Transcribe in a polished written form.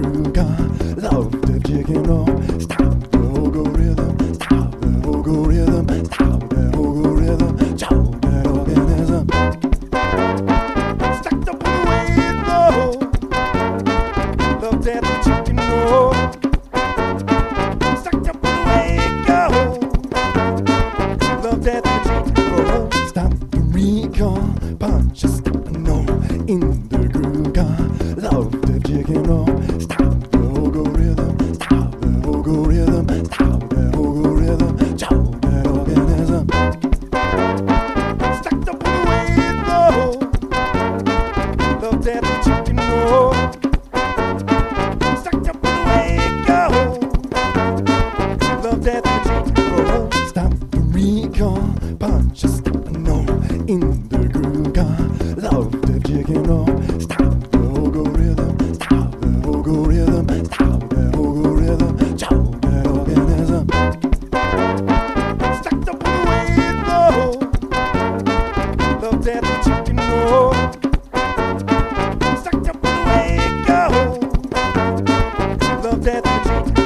groove. God, love the chicken roll. Stop the go rhythm. Stop the go rhythm. Stop the go rhythm. Chow that organism. Stacked up on the way it goes. Love that chicken roll. Stacked up on the way it goes. Love that chicken roll. Stop the recall. Punch a stop no in the groove. God, love the chicken roll. Stop the go rhythm. Stop the go rhythm. Stop the go rhythm. Chow that organism. Stacked up on the way it goes. Love that chicken roll. Stacked up on the way it goes. Love that chicken roll. Stop the recall. Punch a stop no in the groove. God, love the chicken roll. Stop the go rhythm. Stop the go rhythm. Stop the go rhythm. Chow that organism. Stacked up on the way it goes. Love that chicken roll. Stacked up on the way it goes. Love that chicken roll.